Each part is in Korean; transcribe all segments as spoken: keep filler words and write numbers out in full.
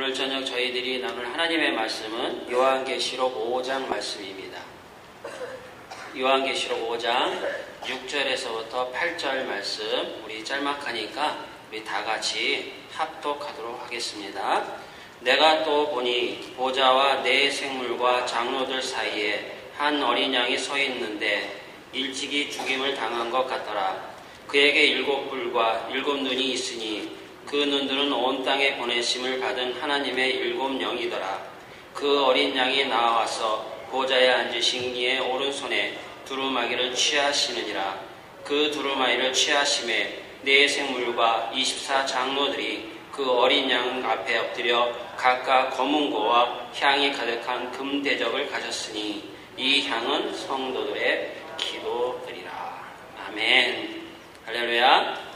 오늘 저녁 저희들이 나눌 하나님의 말씀은 요한계시록 오 장 말씀입니다. 요한계시록 오 장 육 절에서부터 팔 절 말씀, 우리 짤막하니까 우리 다 같이 합독하도록 하겠습니다. 내가 또 보니 보좌와 네 생물과 장로들 사이에 한 어린 양이 서 있는데 일찍이 죽임을 당한 것 같더라. 그에게 일곱 뿔과 일곱 눈이 있으니 그 눈들은 온 땅에 보내심을 받은 하나님의 일곱 영이더라. 그 어린 양이 나와서 보좌에 앉으신 이의 오른손에 두루마기를 취하시느니라. 그 두루마기를 취하심에 네 생물과 이십사 장로들이 그 어린 양 앞에 엎드려 각각 검은고와 향이 가득한 금대접을 가졌으니 이 향은 성도들의 기도들이라. 아멘. 할렐루야.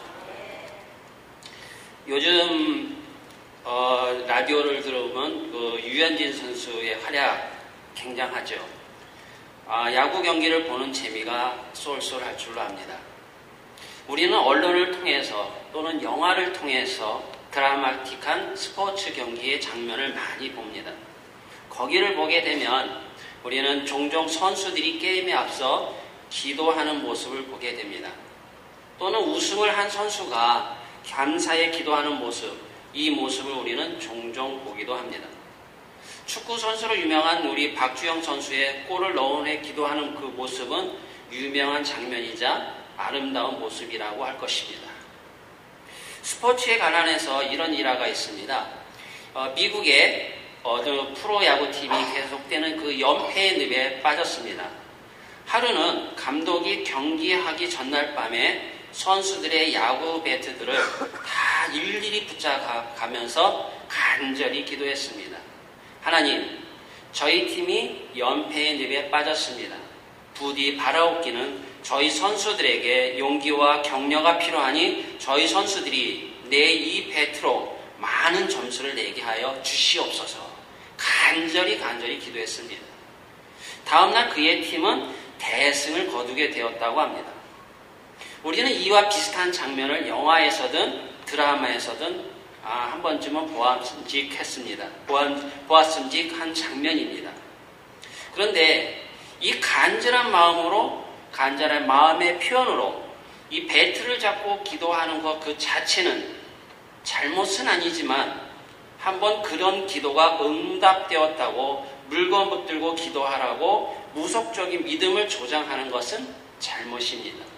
요즘 어, 라디오를 들어보면 그 유현진 선수의 활약 굉장하죠. 아, 야구 경기를 보는 재미가 쏠쏠할 줄로 압니다. 우리는 언론을 통해서 또는 영화를 통해서 드라마틱한 스포츠 경기의 장면을 많이 봅니다. 거기를 보게 되면 우리는 종종 선수들이 게임에 앞서 기도하는 모습을 보게 됩니다. 또는 우승을 한 선수가 감사에 기도하는 모습, 이 모습을 우리는 종종 보기도 합니다. 축구 선수로 유명한 우리 박주영 선수의 골을 넣은 해 기도하는 그 모습은 유명한 장면이자 아름다운 모습이라고 할 것입니다. 스포츠에 관련해서 이런 일화가 있습니다. 어, 미국의 어느 프로야구팀이 계속되는 그 연패의 늪에 빠졌습니다. 하루는 감독이 경기하기 전날 밤에 선수들의 야구 배트들을 다 일일이 붙잡아가면서 간절히 기도했습니다. 하나님, 저희 팀이 연패의 늪에 빠졌습니다. 부디 바라옵기는 저희 선수들에게 용기와 격려가 필요하니 저희 선수들이 내 이 배트로 많은 점수를 내게 하여 주시옵소서. 간절히 간절히 기도했습니다. 다음날 그의 팀은 대승을 거두게 되었다고 합니다. 우리는 이와 비슷한 장면을 영화에서든 드라마에서든 아, 한 번쯤은 보았음직했습니다. 보았음직한 장면입니다. 그런데 이 간절한 마음으로, 간절한 마음의 표현으로 이 배트를 잡고 기도하는 것 그 자체는 잘못은 아니지만 한번 그런 기도가 응답되었다고 물건 붙들고 기도하라고 무속적인 믿음을 조장하는 것은 잘못입니다.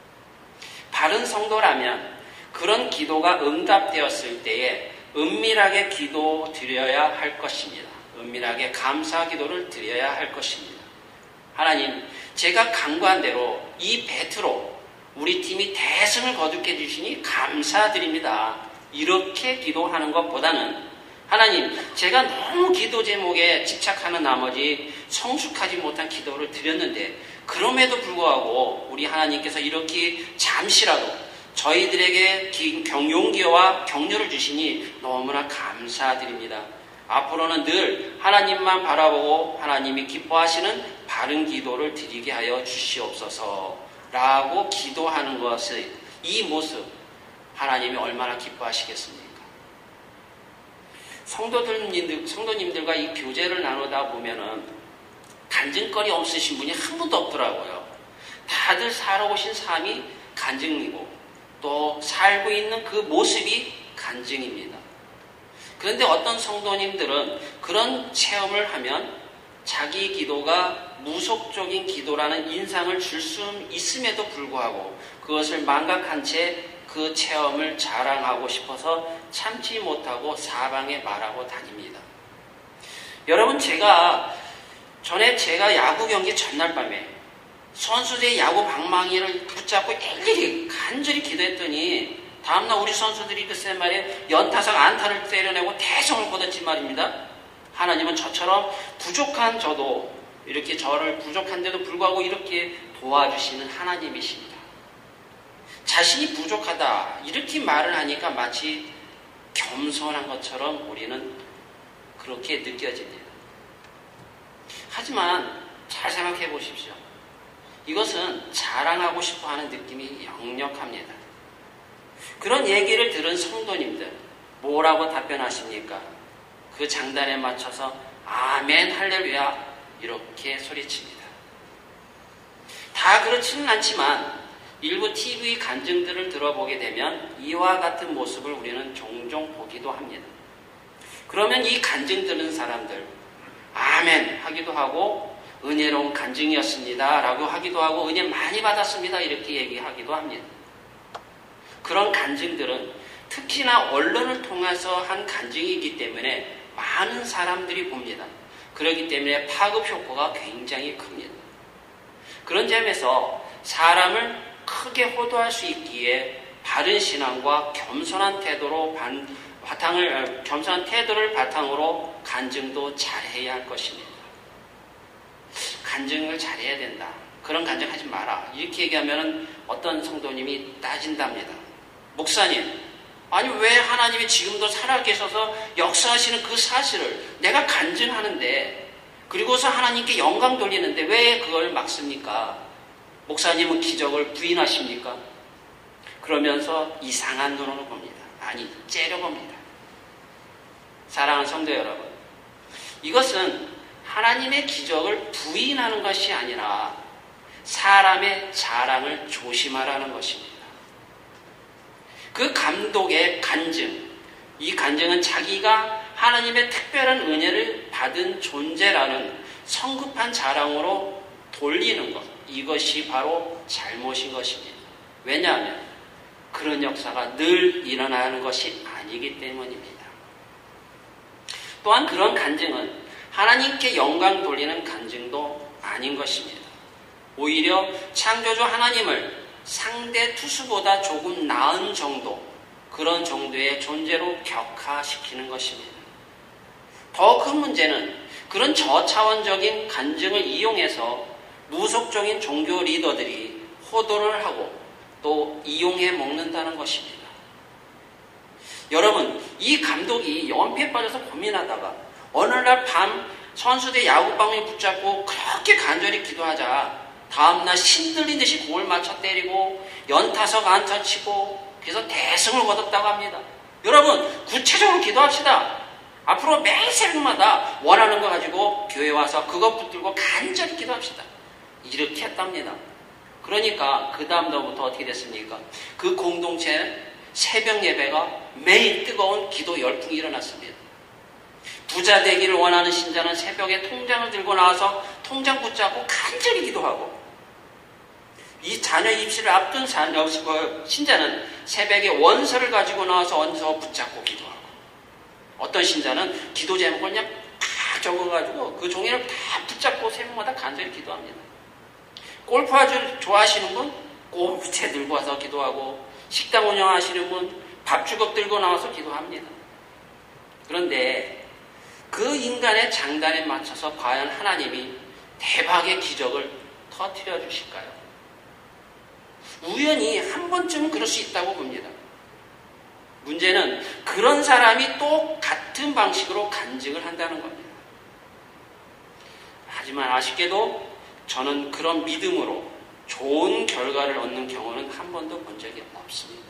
바른 성도라면 그런 기도가 응답되었을 때에 은밀하게 기도 드려야 할 것입니다. 은밀하게 감사 기도를 드려야 할 것입니다. 하나님, 제가 간구한 대로 이 배트로 우리 팀이 대승을 거두게 해주시니 감사드립니다. 이렇게 기도하는 것보다는 하나님, 제가 너무 기도 제목에 집착하는 나머지 성숙하지 못한 기도를 드렸는데 그럼에도 불구하고 우리 하나님께서 이렇게 잠시라도 저희들에게 용기와 격려를 주시니 너무나 감사드립니다. 앞으로는 늘 하나님만 바라보고 하나님이 기뻐하시는 바른 기도를 드리게 하여 주시옵소서 라고 기도하는 것의 이 모습, 하나님이 얼마나 기뻐하시겠습니까? 성도들, 성도님들과 이 교제를 나누다 보면은 간증거리 없으신 분이 한 분도 없더라고요. 다들 살아오신 삶이 간증이고 또 살고 있는 그 모습이 간증입니다. 그런데 어떤 성도님들은 그런 체험을 하면 자기 기도가 무속적인 기도라는 인상을 줄 수 있음에도 불구하고 그것을 망각한 채 그 체험을 자랑하고 싶어서 참지 못하고 사방에 말하고 다닙니다. 여러분, 제가 전에 제가 야구 경기 전날 밤에 선수들의 야구 방망이를 붙잡고 일일이 간절히 기도했더니 다음날 우리 선수들이 글쎄 말이에요, 연타석 안타를 때려내고 대성을 거뒀지 말입니다. 하나님은 저처럼 부족한 저도 이렇게 저를 부족한데도 불구하고 이렇게 도와주시는 하나님이십니다. 자신이 부족하다 이렇게 말을 하니까 마치 겸손한 것처럼 우리는 그렇게 느껴집니다. 하지만 잘 생각해 보십시오. 이것은 자랑하고 싶어하는 느낌이 역력합니다. 그런 얘기를 들은 성도님들 뭐라고 답변하십니까? 그 장단에 맞춰서 아멘 할렐루야 이렇게 소리칩니다. 다 그렇지는 않지만 일부 티비 간증들을 들어보게 되면 이와 같은 모습을 우리는 종종 보기도 합니다. 그러면 이 간증 듣는 사람들 아멘 하기도 하고 은혜로운 간증이었습니다 라고 하기도 하고 은혜 많이 받았습니다 이렇게 얘기하기도 합니다. 그런 간증들은 특히나 언론을 통해서 한 간증이기 때문에 많은 사람들이 봅니다. 그렇기 때문에 파급 효과가 굉장히 큽니다. 그런 점에서 사람을 크게 호도할 수 있기에 바른 신앙과 겸손한 태도로 반, 바탕을 겸손한 태도를 바탕으로 간증도 잘해야 할 것입니다. 간증을 잘해야 된다. 그런 간증하지 마라. 이렇게 얘기하면 어떤 성도님이 따진답니다. 목사님, 아니 왜 하나님이 지금도 살아계셔서 역사하시는 그 사실을 내가 간증하는데 그리고서 하나님께 영광 돌리는데 왜 그걸 막습니까? 목사님은 기적을 부인하십니까? 그러면서 이상한 눈으로 봅니다. 아니, 째려봅니다. 사랑하는 성도 여러분, 이것은 하나님의 기적을 부인하는 것이 아니라 사람의 자랑을 조심하라는 것입니다. 그 감독의 간증, 이 간증은 자기가 하나님의 특별한 은혜를 받은 존재라는 성급한 자랑으로 돌리는 것, 이것이 바로 잘못인 것입니다. 왜냐하면 그런 역사가 늘 일어나는 것이 아니기 때문입니다. 또한 그런 간증은 하나님께 영광 돌리는 간증도 아닌 것입니다. 오히려 창조주 하나님을 상대 투수보다 조금 나은 정도, 그런 정도의 존재로 격하시키는 것입니다. 더 큰 문제는 그런 저차원적인 간증을 이용해서 무속적인 종교 리더들이 호도를 하고 또 이용해 먹는다는 것입니다. 여러분, 이 감독이 연패에 빠져서 고민하다가 어느 날 밤 선수들 야구방망이 붙잡고 그렇게 간절히 기도하자 다음날 신들린 듯이 공을 맞춰 때리고 연타석 안타 치고 그래서 대승을 거뒀다고 합니다. 여러분, 구체적으로 기도합시다. 앞으로 매일 새벽마다 원하는 거 가지고 교회 와서 그것 붙들고 간절히 기도합시다. 이렇게 했답니다. 그러니까 그 다음 날부터 어떻게 됐습니까? 그 공동체는 새벽 예배가 매일 뜨거운 기도 열풍이 일어났습니다. 부자 되기를 원하는 신자는 새벽에 통장을 들고 나와서 통장 붙잡고 간절히 기도하고, 이 자녀 입시를 앞둔 자녀, 신자는 새벽에 원서를 가지고 나와서 원서 붙잡고 기도하고, 어떤 신자는 기도 제목을 그냥 다 적어가지고 그 종이를 다 붙잡고 새벽마다 간절히 기도합니다. 골프 아주 좋아하시는 분 골프채 들고 와서 기도하고, 식당 운영하시는 분 밥주걱 들고 나와서 기도합니다. 그런데 그 인간의 장단에 맞춰서 과연 하나님이 대박의 기적을 터뜨려 주실까요? 우연히 한 번쯤은 그럴 수 있다고 봅니다. 문제는 그런 사람이 또 같은 방식으로 간증을 한다는 겁니다. 하지만 아쉽게도 저는 그런 믿음으로 좋은 결과를 얻는 경우는 한 번도 본 적이 없습니다.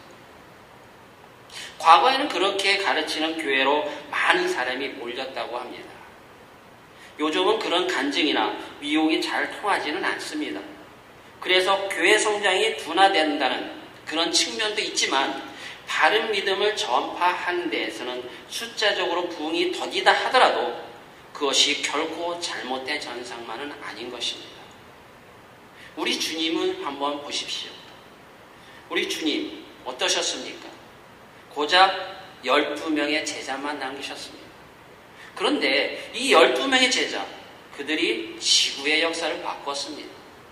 과거에는 그렇게 가르치는 교회로 많은 사람이 몰렸다고 합니다. 요즘은 그런 간증이나 미혹이 잘 통하지는 않습니다. 그래서 교회 성장이 둔화된다는 그런 측면도 있지만, 바른 믿음을 전파하는 데에서는 숫자적으로 부흥이 더디다 하더라도 그것이 결코 잘못된 전상만은 아닌 것입니다. 우리 주님은 한번 보십시오. 우리 주님 어떠셨습니까? 고작 열두 명의 제자만 남기셨습니다. 그런데 이 열두 명의 제자, 그들이 지구의 역사를 바꿨습니다.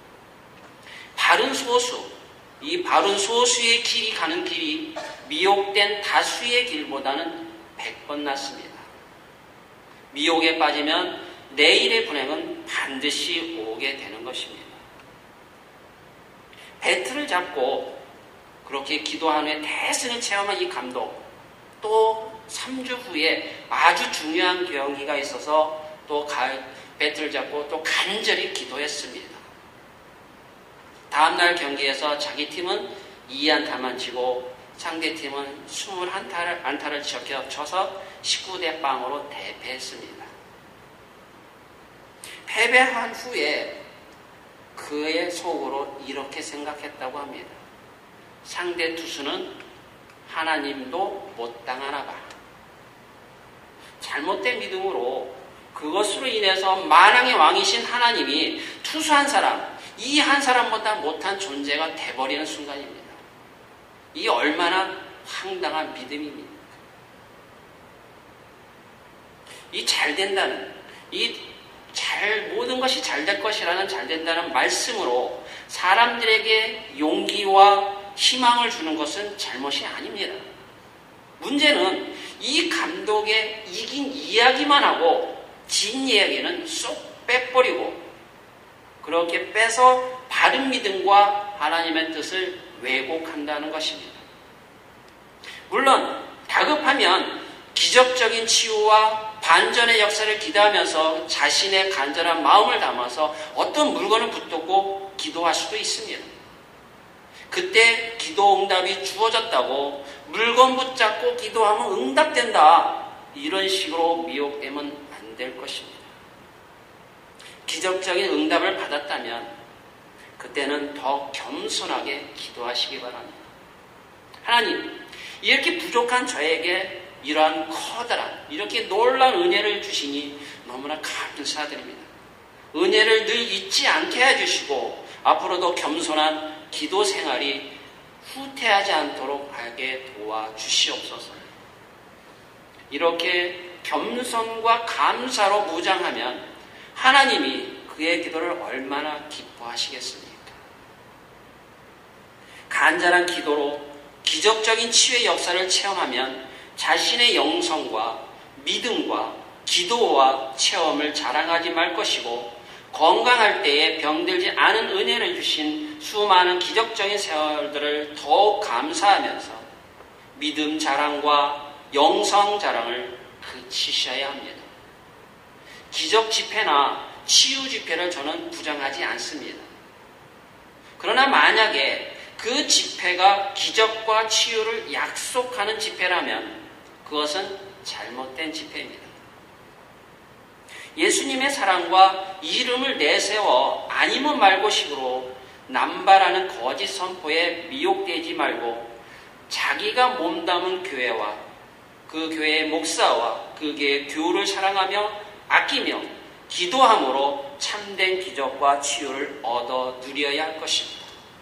바른 소수, 이 바른 소수의 길이 가는 길이 미혹된 다수의 길보다는 백 번 낫습니다. 미혹에 빠지면 내일의 불행은 반드시 오게 되는 것입니다. 배틀을 잡고 그렇게 기도한 후에 대승을 체험한 이 감독, 또 삼 주 후에 아주 중요한 경기가 있어서 또 배틀을 잡고 또 간절히 기도했습니다. 다음날 경기에서 자기 팀은 이 안타만 치고 상대팀은 이십일 안타를, 안타를 쳐서 십구 대 영으로 대패했습니다. 패배한 후에 그의 속으로 이렇게 생각했다고 합니다. 상대 투수는 하나님도 못 당하나 봐. 잘못된 믿음으로 그것으로 인해서 만왕의 왕이신 하나님이 투수 한 사람, 이 한 사람보다 못한 존재가 돼버리는 순간입니다. 이 얼마나 황당한 믿음입니다. 이 잘 된다는, 이 잘, 모든 것이 잘 될 것이라는 잘 된다는 말씀으로 사람들에게 용기와 희망을 주는 것은 잘못이 아닙니다. 문제는 이 감독의 이긴 이야기만 하고 진 이야기는 쏙 빼버리고 그렇게 빼서 바른 믿음과 하나님의 뜻을 왜곡한다는 것입니다. 물론 다급하면 기적적인 치유와 반전의 역사를 기대하면서 자신의 간절한 마음을 담아서 어떤 물건을 붙들고 기도할 수도 있습니다. 그때 기도 응답이 주어졌다고 물건 붙잡고 기도하면 응답된다, 이런 식으로 미혹되면 안 될 것입니다. 기적적인 응답을 받았다면 그때는 더 겸손하게 기도하시기 바랍니다. 하나님, 이렇게 부족한 저에게 이러한 커다란, 이렇게 놀라운 은혜를 주시니 너무나 감사드립니다. 은혜를 늘 잊지 않게 해주시고 앞으로도 겸손한 기도 생활이 후퇴하지 않도록 하게 도와주시옵소서. 이렇게 겸손과 감사로 무장하면 하나님이 그의 기도를 얼마나 기뻐하시겠습니까? 간절한 기도로 기적적인 치유의 역사를 체험하면 자신의 영성과 믿음과 기도와 체험을 자랑하지 말 것이고, 건강할 때에 병들지 않은 은혜를 주신 수많은 기적적인 세월들을 더욱 감사하면서 믿음 자랑과 영성 자랑을 그치셔야 합니다. 기적 집회나 치유 집회를 저는 부정하지 않습니다. 그러나 만약에 그 집회가 기적과 치유를 약속하는 집회라면 그것은 잘못된 집회입니다. 예수님의 사랑과 이름을 내세워 아니면 말고식으로 남발하는 거짓 선포에 미혹되지 말고 자기가 몸담은 교회와 그 교회의 목사와 그 교회의 교우를 사랑하며 아끼며 기도함으로 참된 기적과 치유를 얻어 누려야 할 것입니다.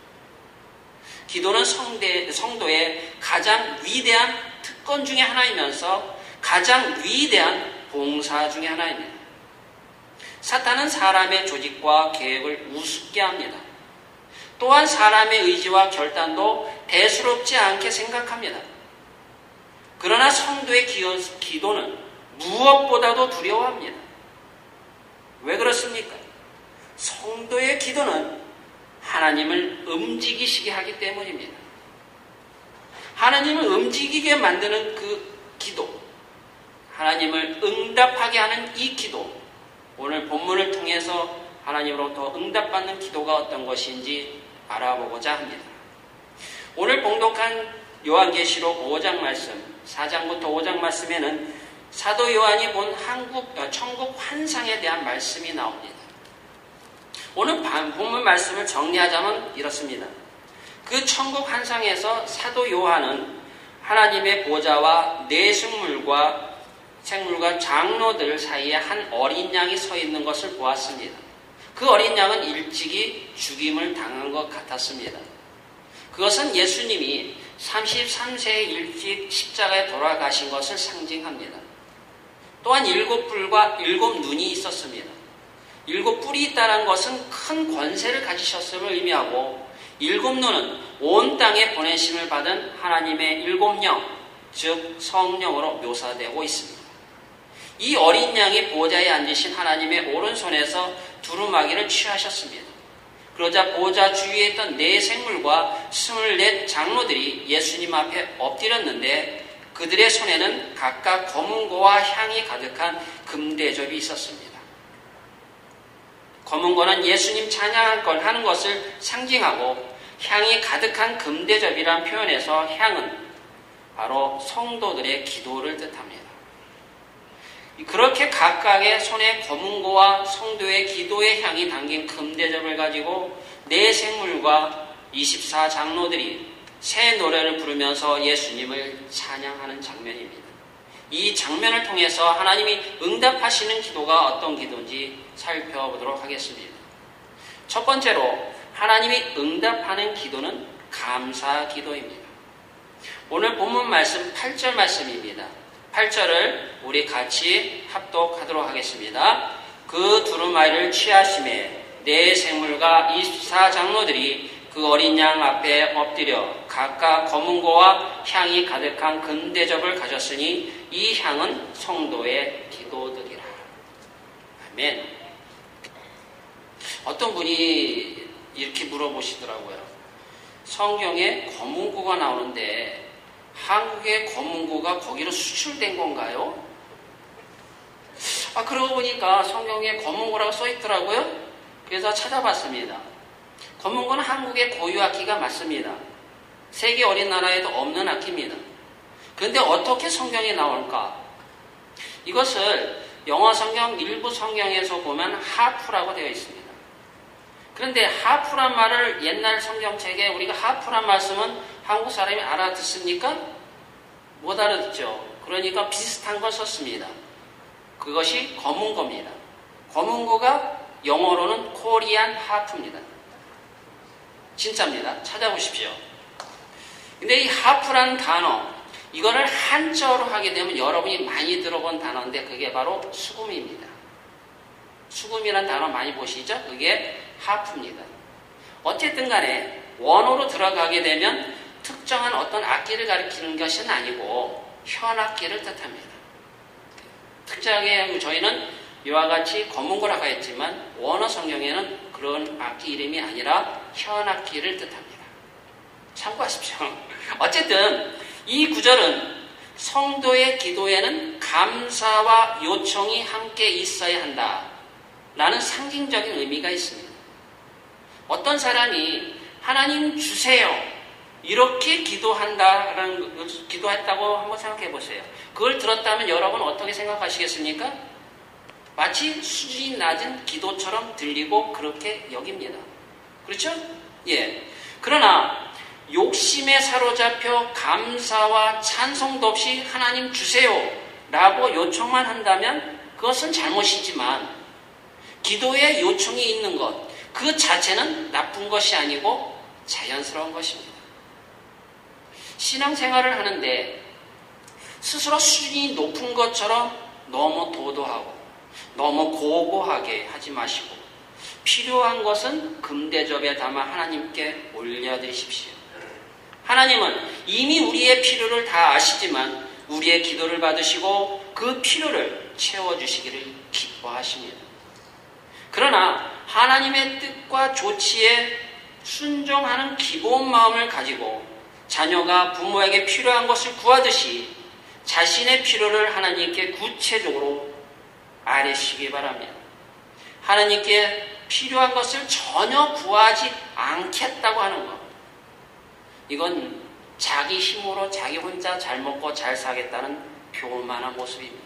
기도는 성대, 성도의 가장 위대한 특권 중에 하나이면서 가장 위대한 봉사 중에 하나입니다. 사탄은 사람의 조직과 계획을 우습게 합니다. 또한 사람의 의지와 결단도 대수롭지 않게 생각합니다. 그러나 성도의 기도는 무엇보다도 두려워합니다. 왜 그렇습니까? 성도의 기도는 하나님을 움직이시게 하기 때문입니다. 하나님을 움직이게 만드는 그 기도, 하나님을 응답하게 하는 이 기도, 오늘 본문을 통해서 하나님으로부터 응답받는 기도가 어떤 것인지 알아보고자 합니다. 오늘 봉독한 요한계시록 오 장 말씀, 사 장부터 오 장 말씀에는 사도 요한이 본 한국, 천국 환상에 대한 말씀이 나옵니다. 오늘 본문 말씀을 정리하자면 이렇습니다. 그 천국 환상에서 사도 요한은 하나님의 보좌와 네 생물과 생물과 장로들 사이에 한 어린 양이 서 있는 것을 보았습니다. 그 어린 양은 일찍이 죽임을 당한 것 같았습니다. 그것은 예수님이 삼십삼 세에 일찍 십자가에 돌아가신 것을 상징합니다. 또한 일곱 뿔과 일곱 눈이 있었습니다. 일곱 뿔이 있다는 것은 큰 권세를 가지셨음을 의미하고, 일곱 눈은 온 땅에 보내심을 받은 하나님의 일곱 영, 즉 성령으로 묘사되고 있습니다. 이 어린 양이 보좌에 앉으신 하나님의 오른손에서 두루마기를 취하셨습니다. 그러자 보좌 주위에 있던 네 생물과 스물넷 장로들이 예수님 앞에 엎드렸는데 그들의 손에는 각각 검은고와 향이 가득한 금대접이 있었습니다. 검은고는 예수님 찬양할 걸 하는 것을 상징하고, 향이 가득한 금대접이란 표현에서 향은 바로 성도들의 기도를 뜻합니다. 그렇게 각각의 손에 검은고와 성도의 기도의 향이 담긴 금대접을 가지고 네 생물과 이십사 장로들이 새 노래를 부르면서 예수님을 찬양하는 장면입니다. 이 장면을 통해서 하나님이 응답하시는 기도가 어떤 기도인지 살펴보도록 하겠습니다. 첫 번째로 하나님이 응답하는 기도는 감사 기도입니다. 오늘 본문 말씀 팔 절 말씀입니다. 팔 절을 우리 같이 합독하도록 하겠습니다. 그 두루마리를 취하심에 네 생물과 이십사 장로들이 그 어린 양 앞에 엎드려 각각 검은고와 향이 가득한 금대접을 가졌으니 이 향은 성도의 기도들이라. 아멘. 어떤 분이 이렇게 물어보시더라고요. 성경에 검은고가 나오는데 한국의 검은고가 거기로 수출된 건가요? 아, 그러고 보니까 성경에 검은고라고 써있더라고요. 그래서 찾아봤습니다. 검은고는 한국의 고유 악기가 맞습니다. 세계 어린 나라에도 없는 악기입니다. 그런데 어떻게 성경에 나올까? 이것을 영어 성경 일부 성경에서 보면 하프라고 되어 있습니다. 그런데 하프란 말을 옛날 성경책에 우리가 하프란 말씀은 한국 사람이 알아듣습니까? 못 알아듣죠. 그러니까 비슷한 걸 썼습니다. 그것이 검은고입니다. 검은고가 영어로는 코리안 하프입니다. 진짜입니다. 찾아보십시오. 근데 이 하프라는 단어, 이거를 한자어로 하게 되면 여러분이 많이 들어본 단어인데 그게 바로 수금입니다. 수금이라는 단어 많이 보시죠? 그게 하프입니다. 어쨌든 간에 원어로 들어가게 되면 특정한 어떤 악기를 가리키는 것은 아니고 현악기를 뜻합니다. 특정하게 저희는 이와 같이 검은고라고 했지만 원어 성경에는 그런 악기 이름이 아니라 현악기를 뜻합니다. 참고하십시오. 어쨌든 이 구절은 성도의 기도에는 감사와 요청이 함께 있어야 한다 라는 상징적인 의미가 있습니다. 어떤 사람이 하나님 주세요 이렇게 기도한다라는 기도했다고 한번 생각해 보세요. 그걸 들었다면 여러분 어떻게 생각하시겠습니까? 마치 수준이 낮은 기도처럼 들리고 그렇게 여깁니다. 그렇죠? 예. 그러나 욕심에 사로잡혀 감사와 찬송도 없이 하나님 주세요 라고 요청만 한다면 그것은 잘못이지만 기도에 요청이 있는 것, 그 자체는 나쁜 것이 아니고 자연스러운 것입니다. 신앙생활을 하는데 스스로 수준이 높은 것처럼 너무 도도하고 너무 고고하게 하지 마시고 필요한 것은 금대접에 담아 하나님께 올려드리십시오. 하나님은 이미 우리의 필요를 다 아시지만 우리의 기도를 받으시고 그 필요를 채워주시기를 기뻐하십니다. 그러나 하나님의 뜻과 조치에 순종하는 기본 마음을 가지고 자녀가 부모에게 필요한 것을 구하듯이 자신의 필요를 하나님께 구체적으로 아뢰시기 바랍니다. 하나님께 필요한 것을 전혀 구하지 않겠다고 하는 것. 이건 자기 힘으로 자기 혼자 잘 먹고 잘 살겠다는 교만한 모습입니다.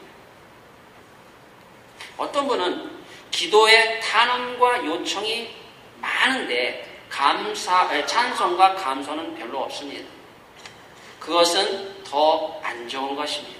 어떤 분은 기도에 탄원과 요청이 많은데 감사, 찬송과 감사는 별로 없습니다. 그것은 더 안 좋은 것입니다.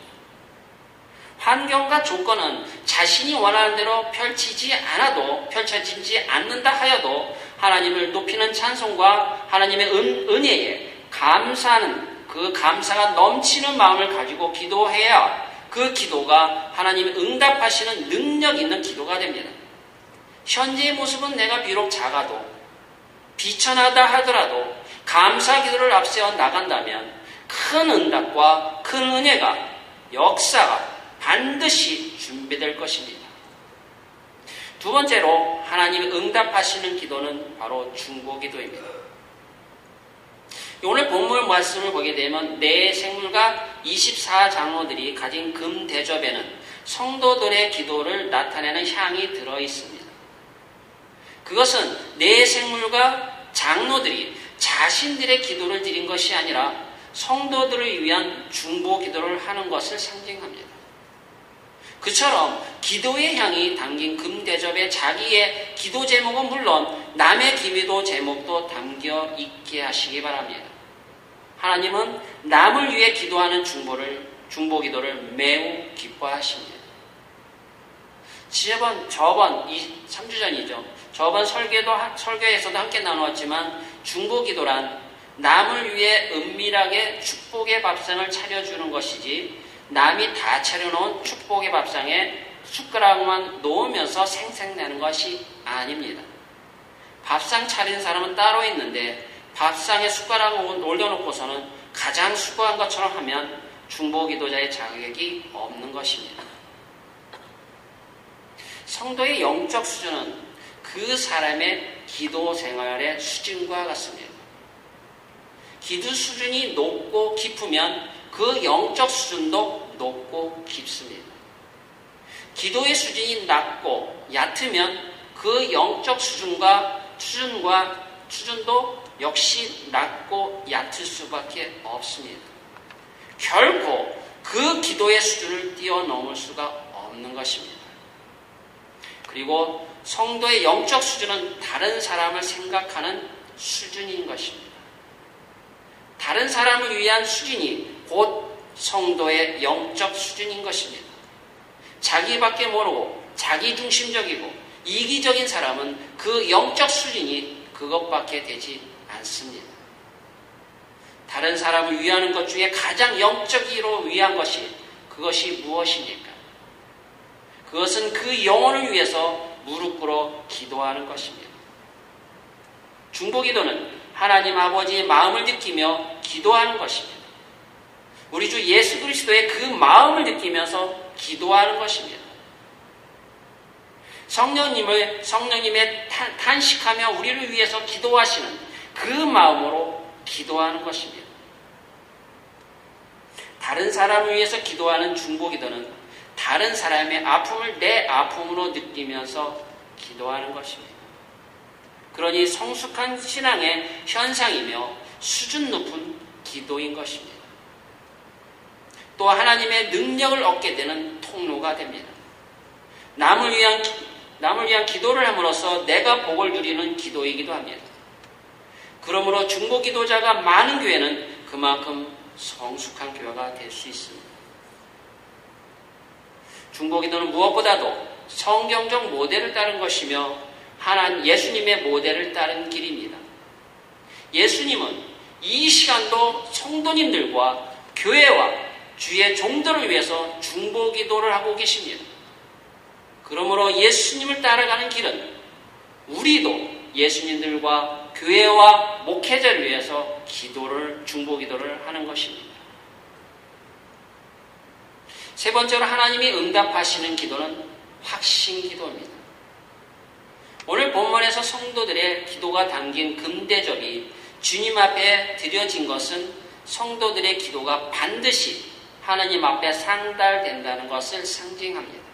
환경과 조건은 자신이 원하는 대로 펼치지 않아도 펼쳐지지 않는다 하여도 하나님을 높이는 찬송과 하나님의 은, 은혜에 감사하는 그 감사가 넘치는 마음을 가지고 기도해야 그 기도가 하나님의 응답하시는 능력 있는 기도가 됩니다. 현재의 모습은 내가 비록 작아도 비천하다 하더라도 감사 기도를 앞세워 나간다면 큰 응답과 큰 은혜가 역사가 반드시 준비될 것입니다. 두 번째로 하나님이 응답하시는 기도는 바로 중보기도입니다. 오늘 본문 말씀을 보게 되면 네 생물과 이십사 장로들이 가진 금 대접에는 성도들의 기도를 나타내는 향이 들어있습니다. 그것은 네 생물과 장로들이 자신들의 기도를 드린 것이 아니라 성도들을 위한 중보 기도를 하는 것을 상징합니다. 그처럼 기도의 향이 담긴 금대접에 자기의 기도 제목은 물론 남의 기도 제목도 담겨 있게 하시기 바랍니다. 하나님은 남을 위해 기도하는 중보를, 중보 기도를 매우 기뻐하십니다. 저번, 저번, 삼 주 전이죠. 저번 설계도, 설교에서도 함께 나누었지만 중보 기도란 남을 위해 은밀하게 축복의 밥상을 차려주는 것이지 남이 다 차려놓은 축복의 밥상에 숟가락만 놓으면서 생색내는 것이 아닙니다. 밥상 차린 사람은 따로 있는데 밥상에 숟가락을 올려놓고서는 가장 수고한 것처럼 하면 중보 기도자의 자격이 없는 것입니다. 성도의 영적 수준은 그 사람의 기도 생활의 수준과 같습니다. 기도 수준이 높고 깊으면 그 영적 수준도 높고 깊습니다. 기도의 수준이 낮고 얕으면 그 영적 수준과 수준과 수준도 역시 낮고 얕을 수밖에 없습니다. 결코 그 기도의 수준을 뛰어넘을 수가 없는 것입니다. 그리고 성도의 영적 수준은 다른 사람을 생각하는 수준인 것입니다. 다른 사람을 위한 수준이 곧 성도의 영적 수준인 것입니다. 자기밖에 모르고 자기중심적이고 이기적인 사람은 그 영적 수준이 그것밖에 되지 않습니다. 다른 사람을 위하는 것 중에 가장 영적으로 위한 것이 그것이 무엇입니까? 그것은 그 영혼을 위해서 무릎 꿇어 기도하는 것입니다. 중보기도는 하나님 아버지의 마음을 느끼며 기도하는 것입니다. 우리 주 예수 그리스도의 그 마음을 느끼면서 기도하는 것입니다. 성령님을 성령님의 탄, 탄식하며 우리를 위해서 기도하시는 그 마음으로 기도하는 것입니다. 다른 사람을 위해서 기도하는 중보기도는 다른 사람의 아픔을 내 아픔으로 느끼면서 기도하는 것입니다. 그러니 성숙한 신앙의 현상이며 수준 높은 기도인 것입니다. 또 하나님의 능력을 얻게 되는 통로가 됩니다. 남을 위한, 남을 위한 기도를 함으로써 내가 복을 누리는 기도이기도 합니다. 그러므로 중보기도자가 많은 교회는 그만큼 성숙한 교회가 될 수 있습니다. 중보기도는 무엇보다도 성경적 모델을 따른 것이며 하나님 예수님의 모델을 따른 길입니다. 예수님은 이 시간도 성도님들과 교회와 주의 종들을 위해서 중보기도를 하고 계십니다. 그러므로 예수님을 따라가는 길은 우리도 예수님들과 교회와 목회자를 위해서 기도를 중보기도를 하는 것입니다. 세 번째로 하나님이 응답하시는 기도는 확신기도입니다. 오늘 본문에서 성도들의 기도가 담긴 금대접이 주님 앞에 드려진 것은 성도들의 기도가 반드시 하나님 앞에 상달된다는 것을 상징합니다.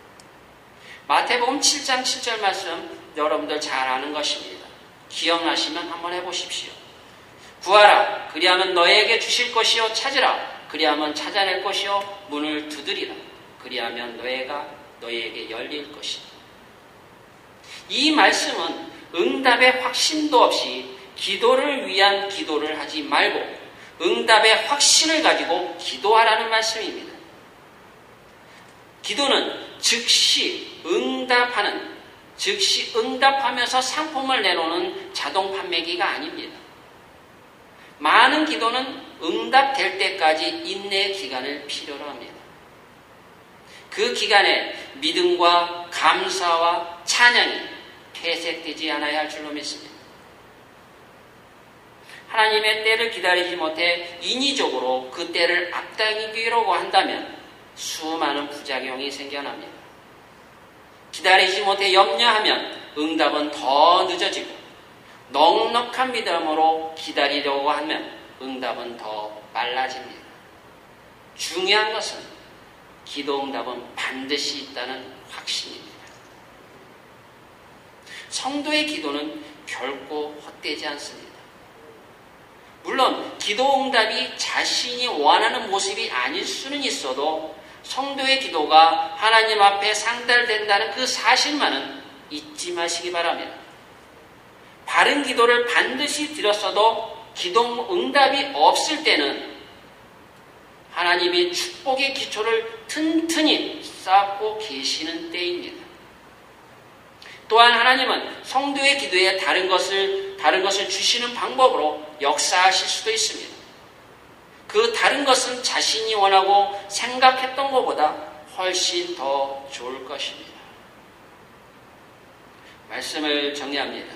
마태복음 칠 장 칠 절 말씀 여러분들 잘 아는 것입니다. 기억나시면 한번 해보십시오. 구하라 그리하면 너에게 주실 것이요 찾으라 그리하면 찾아낼 것이요 문을 두드리라 그리하면 너희가 너희에게 열릴 것이다. 이 말씀은 응답의 확신도 없이 기도를 위한 기도를 하지 말고 응답의 확신을 가지고 기도하라는 말씀입니다. 기도는 즉시 응답하는, 즉시 응답하면서 상품을 내놓는 자동 판매기가 아닙니다. 많은 기도는 응답될 때까지 인내의 기간을 필요로 합니다. 그 기간에 믿음과 감사와 찬양이 퇴색되지 않아야 할 줄로 믿습니다. 하나님의 때를 기다리지 못해 인위적으로 그 때를 앞당기려고 한다면 수많은 부작용이 생겨납니다. 기다리지 못해 염려하면 응답은 더 늦어지고 넉넉한 믿음으로 기다리려고 하면 응답은 더 빨라집니다. 중요한 것은 기도 응답은 반드시 있다는 확신입니다. 성도의 기도는 결코 헛되지 않습니다. 물론 기도 응답이 자신이 원하는 모습이 아닐 수는 있어도 성도의 기도가 하나님 앞에 상달된다는 그 사실만은 잊지 마시기 바랍니다. 바른 기도를 반드시 드렸어도 기도 응답이 없을 때는 하나님이 축복의 기초를 튼튼히 쌓고 계시는 때입니다. 또한 하나님은 성도의 기도에 다른 것을, 다른 것을 주시는 방법으로 역사하실 수도 있습니다. 그 다른 것은 자신이 원하고 생각했던 것보다 훨씬 더 좋을 것입니다. 말씀을 정리합니다.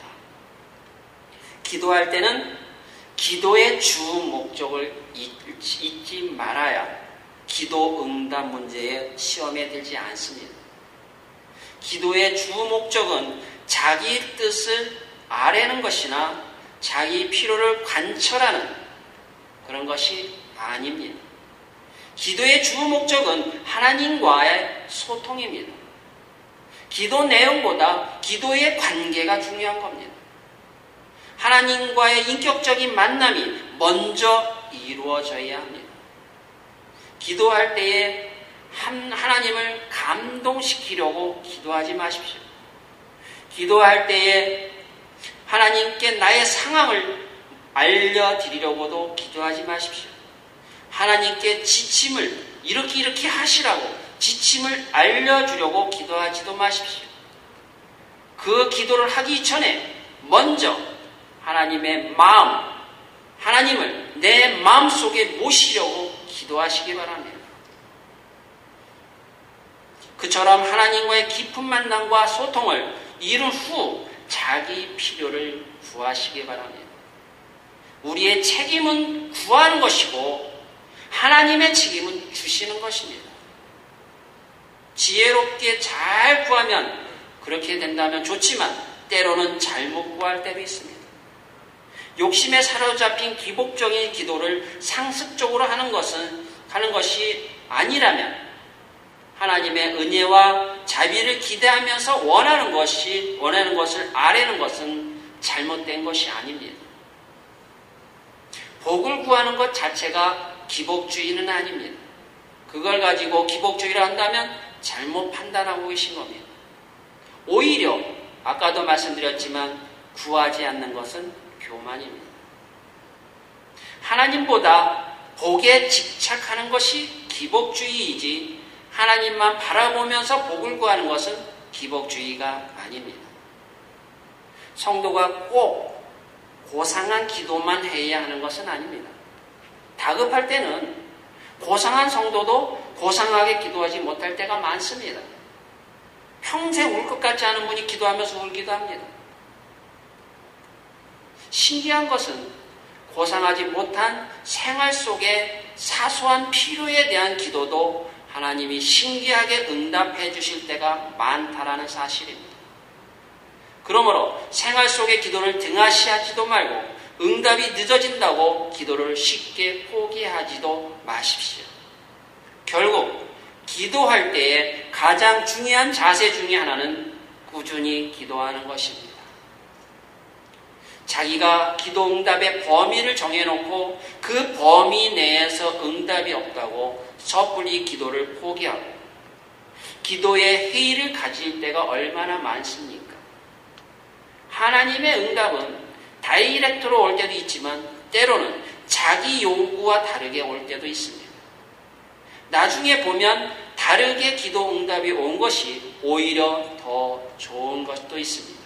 기도할 때는 기도의 주 목적을 잊지 말아야 기도 응답 문제에 시험에 들지 않습니다. 기도의 주 목적은 자기 뜻을 아뢰는 것이나 자기 필요를 관철하는 그런 것이 아닙니다. 기도의 주 목적은 하나님과의 소통입니다. 기도 내용보다 기도의 관계가 중요한 겁니다. 하나님과의 인격적인 만남이 먼저 이루어져야 합니다. 기도할 때에 하나님을 감동시키려고 기도하지 마십시오. 기도할 때에 하나님께 나의 상황을 알려드리려고도 기도하지 마십시오. 하나님께 지침을 이렇게 이렇게 하시라고 지침을 알려주려고 기도하지도 마십시오. 그 기도를 하기 전에 먼저 하나님의 마음, 하나님을 내 마음속에 모시려고 기도하시기 바랍니다. 그처럼 하나님과의 깊은 만남과 소통을 이룬 후 자기 필요를 구하시기 바랍니다. 우리의 책임은 구하는 것이고 하나님의 책임은 주시는 것입니다. 지혜롭게 잘 구하면 그렇게 된다면 좋지만 때로는 잘못 구할 때도 있습니다. 욕심에 사로잡힌 기복적인 기도를 상습적으로 하는 것은 하는 것이 아니라면 하나님의 은혜와 자비를 기대하면서 원하는 것이 원하는 것을 아뢰는 것은 잘못된 것이 아닙니다. 복을 구하는 것 자체가 기복주의는 아닙니다. 그걸 가지고 기복주의를 한다면 잘못 판단하고 계신 겁니다. 오히려 아까도 말씀드렸지만 구하지 않는 것은 교만입니다. 하나님보다 복에 집착하는 것이 기복주의이지 하나님만 바라보면서 복을 구하는 것은 기복주의가 아닙니다. 성도가 꼭 고상한 기도만 해야 하는 것은 아닙니다. 다급할 때는 고상한 성도도 고상하게 기도하지 못할 때가 많습니다. 평생 울 것 같지 않은 분이 기도하면서 울기도 합니다. 신기한 것은 고상하지 못한 생활 속의 사소한 필요에 대한 기도도 하나님이 신기하게 응답해 주실 때가 많다라는 사실입니다. 그러므로 생활 속의 기도를 등한시하지도 말고 응답이 늦어진다고 기도를 쉽게 포기하지도 마십시오. 결국 기도할 때에 가장 중요한 자세 중에 하나는 꾸준히 기도하는 것입니다. 자기가 기도 응답의 범위를 정해놓고 그 범위 내에서 응답이 없다고 섣불리 기도를 포기하고 기도에 회의를 가질 때가 얼마나 많습니까? 하나님의 응답은 다이렉트로 올 때도 있지만 때로는 자기 요구와 다르게 올 때도 있습니다. 나중에 보면 다르게 기도 응답이 온 것이 오히려 더 좋은 것도 있습니다.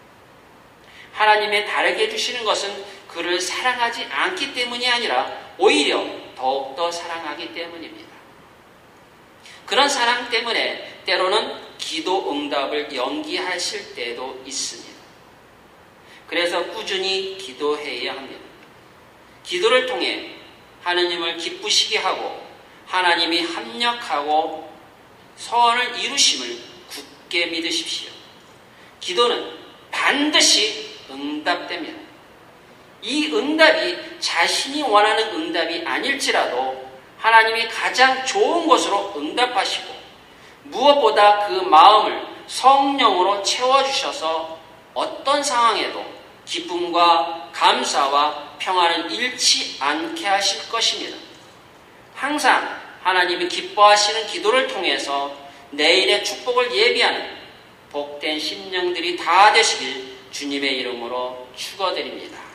하나님의 다르게 주시는 것은 그를 사랑하지 않기 때문이 아니라 오히려 더욱더 사랑하기 때문입니다. 그런 사랑 때문에 때로는 기도 응답을 연기하실 때도 있습니다. 그래서 꾸준히 기도해야 합니다. 기도를 통해 하나님을 기쁘시게 하고 하나님이 합력하고 서원을 이루심을 굳게 믿으십시오. 기도는 반드시 응답됩니다. 이 응답이 자신이 원하는 응답이 아닐지라도 하나님이 가장 좋은 것으로 응답하시고 무엇보다 그 마음을 성령으로 채워주셔서 어떤 상황에도 기쁨과 감사와 평안을 잃지 않게 하실 것입니다. 항상 하나님이 기뻐하시는 기도를 통해서 내일의 축복을 예비하는 복된 심령들이 다 되시길 주님의 이름으로 축원드립니다.